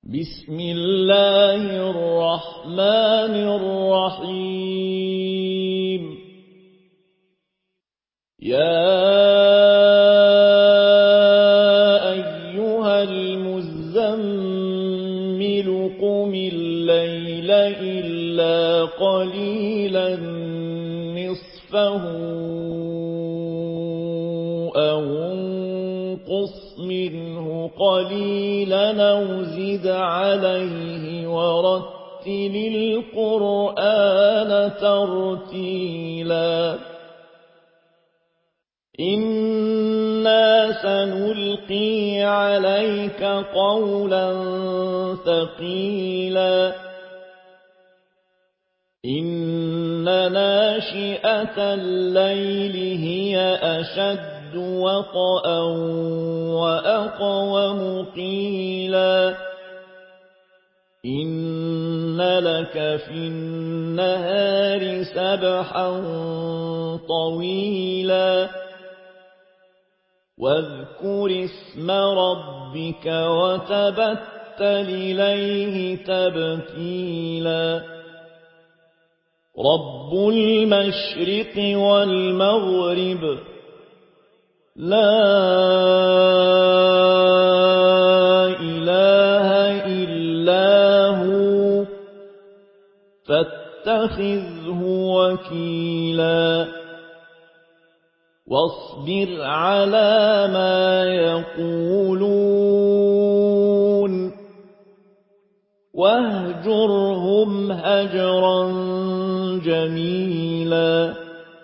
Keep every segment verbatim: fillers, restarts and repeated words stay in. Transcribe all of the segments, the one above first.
بسم الله الرحمن الرحيم يا أيها المزمل قم الليل إلا قليلا نصفه أو انقص منه قليلا أو زد عليه ورتل القرآن ترتيلا إنا سنلقي عليك قولا ثقيلا إن ناشئة الليل هي أشد وطئا وأقوم قيلا إن لك في النهار سبحا طويلا واذكر اسم ربك وتبتل إليه تبتيلا رب المشرق والمغرب لا إله إلا هو فاتخذه وكيلا واصبر على ما يقولون واهجرهم هجرا جميلا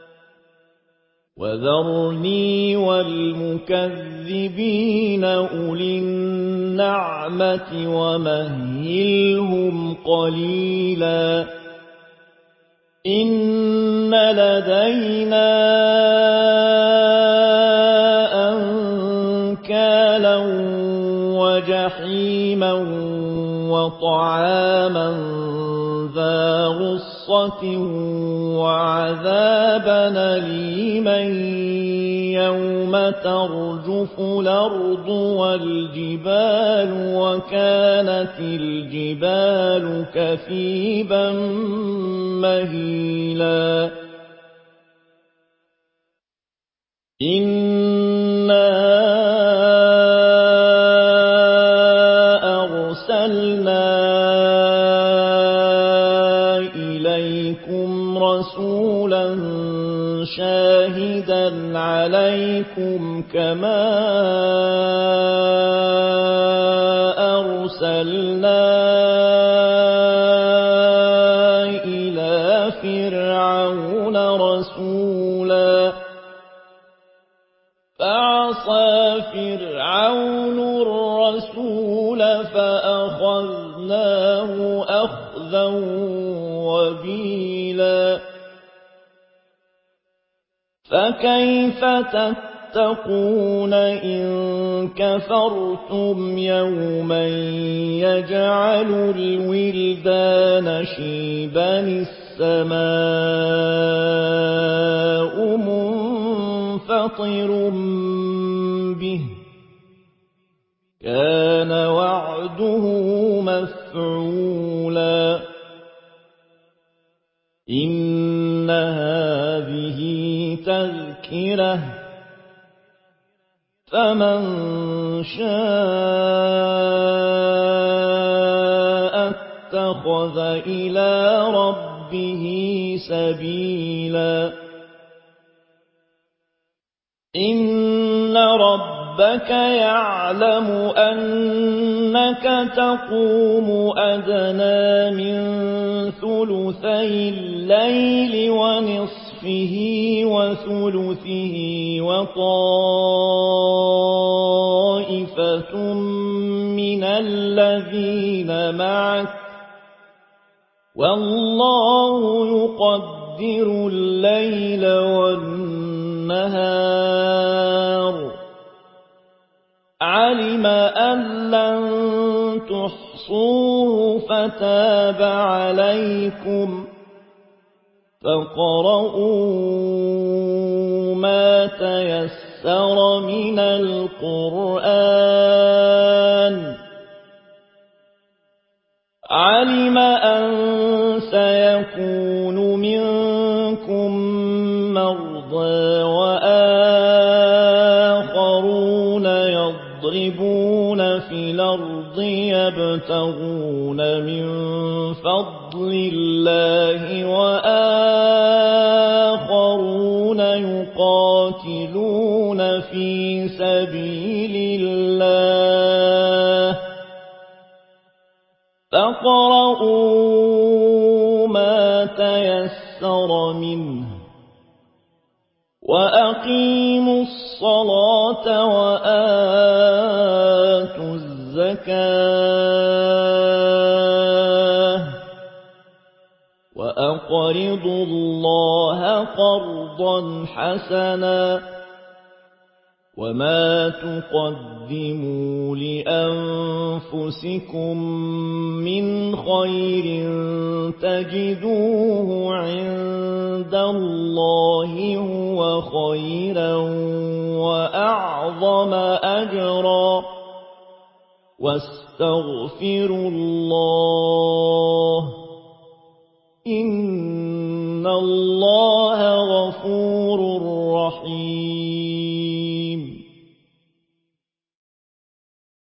وذرني والمكذبين أولي النعمة ومهلهم قليلا إن لدينا أنكالا وجحيما وطعاما ذا غصة وعذابا أليما يوم ترجف الأرض والجبال وكانت الجبال كثيبا مهيلا إنا أرسلنا إليكم رسولا شاهدا عليكم كما أرسلنا إلى فرعون رسولا فعصى فرعون الرسول فأخذناه أخذا وبيلا فكيف تتقون إن كفرتم يوما يجعل الولدان شيبا السماء منفطر به كان وعده مفعولا إن هذه تذكرة فمن شاء اتخذ إلى ربه سبيلا إن ربك يعلم أنك تقوم أدنى من ثلثي الليل ونصفه وثلثه وطائفة من الذين معك والله يقدر الليل والنهار علم أن لن تحصوه فتاب عليكم فاقرؤوا ما تيسر من القرآن علم أن سيكون منكم مرضى وآخرون يضربون في الأرض يبتغون من فضل الله وآخرون يقاتلون في سبيل الله فاقرؤوا ما تيسر منه وأقيموا الصلاة وآتوا الزكاة وأقرضوا الله قرضا حسنا وما تقدموا لأنفسكم من خير تجدوه عند الله هو خيرا وأعظم أجرا واستغفروا الله إن الله غفور